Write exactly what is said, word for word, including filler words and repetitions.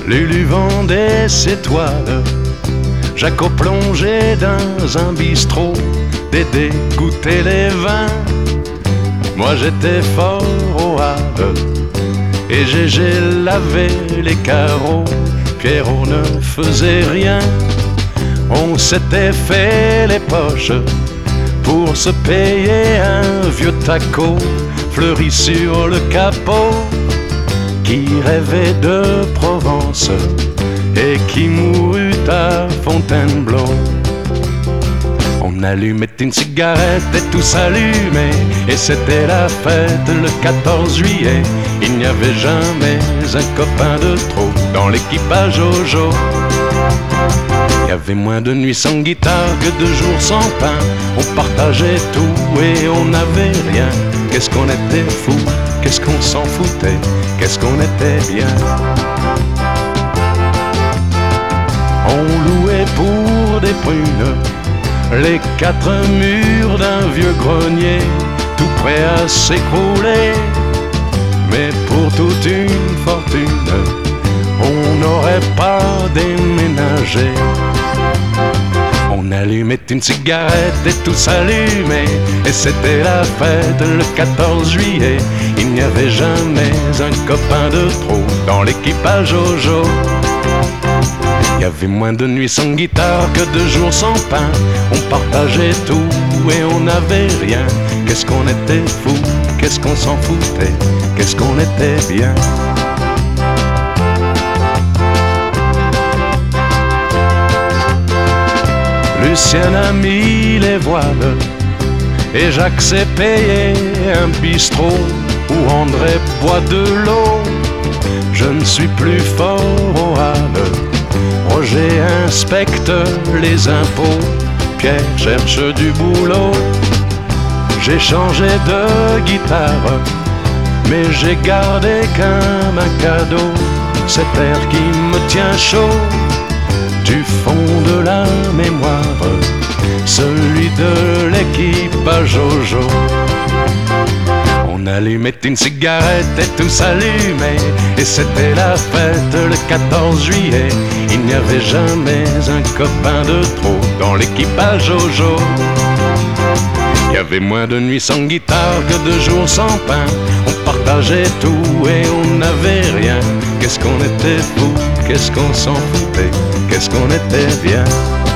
Lulu vendait ses toiles, Jaco plongeait dans un bistrot, Dédé goûtait les vins. Moi j'étais fort au Havre et Gégé lavait les carreaux. Pierrot ne faisait rien, on s'était fait les poches pour se payer un vieux taco fleuri sur le capot, qui rêvait de Provence et qui mourut à Fontainebleau. On allumait une cigarette et tout s'allumait, et c'était la fête le quatorze juillet. Il n'y avait jamais un copain de trop dans l'équipage Jojo. Il y avait moins de nuits sans guitare que de jours sans pain. On partageait tout et on n'avait rien. Qu'est-ce qu'on était fou, qu'est-ce qu'on s'en foutait, qu'est-ce qu'on était bien. On louait pour des prunes les quatre murs d'un vieux grenier, tout prêt à s'écrouler. Mais pour toute une fortune, on n'aurait pas déménagé. On allumait une cigarette et tout s'allumait, et c'était la fête le quatorze juillet. Il n'y avait jamais un copain de trop dans l'équipage Jojo. Il y avait moins de nuits sans guitare que de jours sans pain. On partageait tout et on n'avait rien. Qu'est-ce qu'on était fou, qu'est-ce qu'on s'en foutait, qu'est-ce qu'on était bien. Lucien a mis les voiles et Jacques s'est payé un bistrot où André boit de l'eau. Je ne suis plus fort au Havre, Roger inspecte les impôts, Pierre cherche du boulot. J'ai changé de guitare, mais j'ai gardé comme un cadeau cet air qui me tient chaud du fond de la mémoire, celui de l'équipage Jojo. On allumait une cigarette et tout s'allumait, et c'était la fête le quatorze juillet. Il n'y avait jamais un copain de trop dans l'équipage Jojo. Il y avait moins de nuits sans guitare que de jours sans pain. On partageait tout et on n'avait rien. Qu'est-ce qu'on était fou, qu'est-ce qu'on s'en foutait, qu'est-ce qu'on était bien.